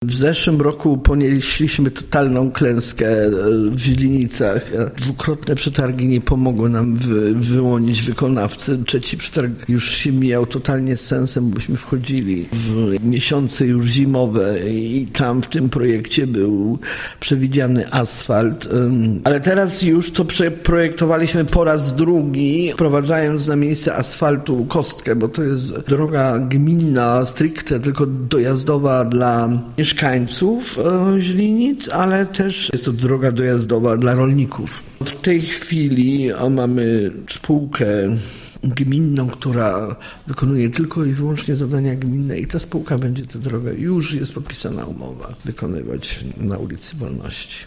W zeszłym roku ponieśliśmy totalną klęskę w Źlinicach. Dwukrotne przetargi nie pomogły nam wyłonić wykonawcy. Trzeci przetarg już się mijał totalnie z sensem, bośmy wchodzili w miesiące już zimowe i tam w tym projekcie był przewidziany asfalt. Ale teraz już to projektowaliśmy po raz drugi, wprowadzając na miejsce asfaltu kostkę, bo to jest droga gminna stricte, tylko dojazdowa dla mieszkańców Źlinic, ale też jest to droga dojazdowa dla rolników. W tej chwili mamy spółkę gminną, która wykonuje tylko i wyłącznie zadania gminne i ta spółka będzie tę drogę, już jest podpisana umowa, wykonywać na ulicy Wolności.